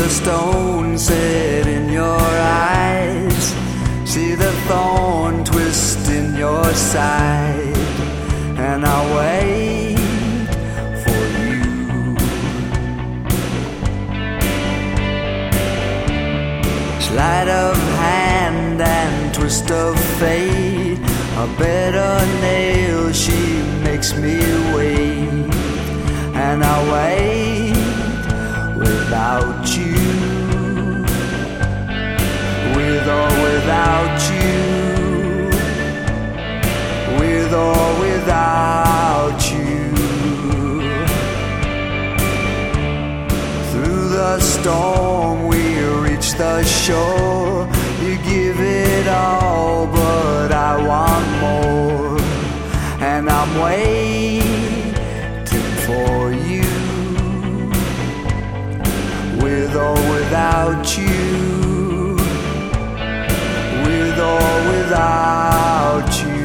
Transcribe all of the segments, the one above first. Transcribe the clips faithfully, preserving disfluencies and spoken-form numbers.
the stone set in your eyes, see the thorn twist in your side, and I wait for you. Sleight of hand and twist of fate, a better nail she makes me wait, and I wait without you, with or without you, with or without you. Through the storm we reach the shore, you give it all but I want more, and I'm waiting for you, with or without you, with or without you.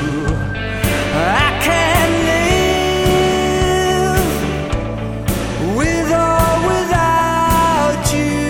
I can't live with or without you,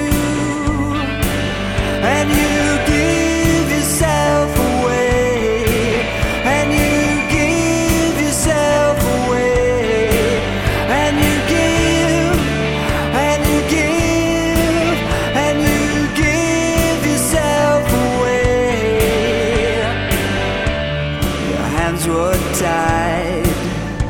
and you give yourself away, and you give yourself away, and you give, and you give, and you give yourself away. Your hands were tied,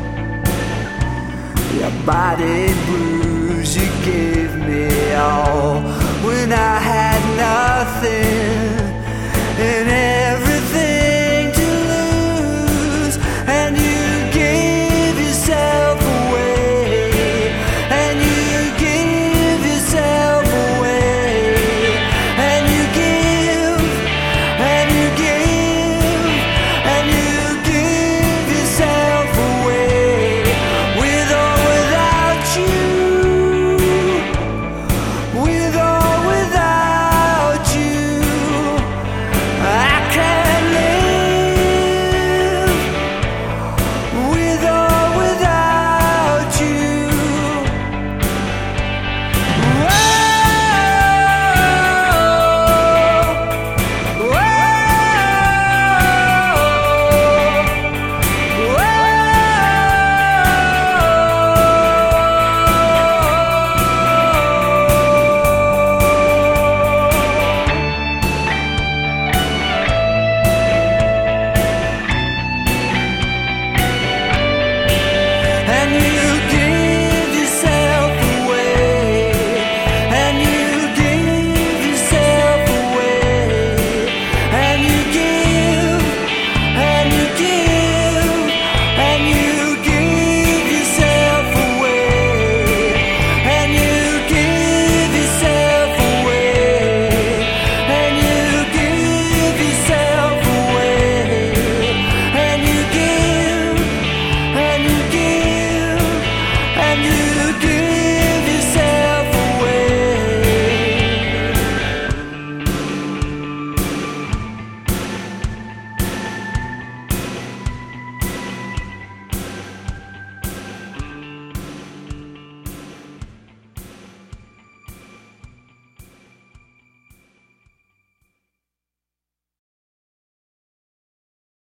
your body bruised, you gave me all when I had nothing and everything to lose, and you give yourself away, and you give yourself away, and you give, and you give, and you give yourself away, with or without you, with or without you. I can't live with or without you. Whoa, and you